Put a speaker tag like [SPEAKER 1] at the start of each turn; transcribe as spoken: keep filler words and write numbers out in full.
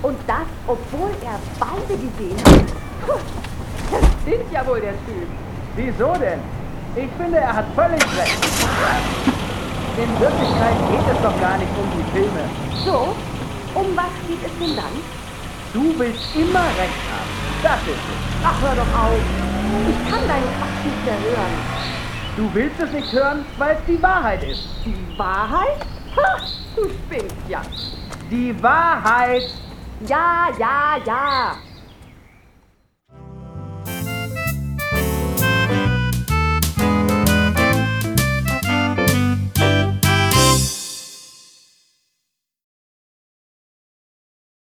[SPEAKER 1] Und das, obwohl er beide gesehen hat. Puh, das stimmt ja wohl, der Typ.
[SPEAKER 2] Wieso denn? Ich finde, er hat völlig recht. In Wirklichkeit geht es doch gar nicht um die Filme.
[SPEAKER 1] So, um was geht es denn dann?
[SPEAKER 2] Du willst immer recht haben. Das ist es.
[SPEAKER 1] Ach, hör doch auf. Ich kann deinen Quatsch nicht mehr hören.
[SPEAKER 2] Du willst es nicht hören, weil es die Wahrheit ist.
[SPEAKER 1] Die Wahrheit? Ha, du spinnst ja.
[SPEAKER 2] Die Wahrheit!
[SPEAKER 1] Ja, ja, ja.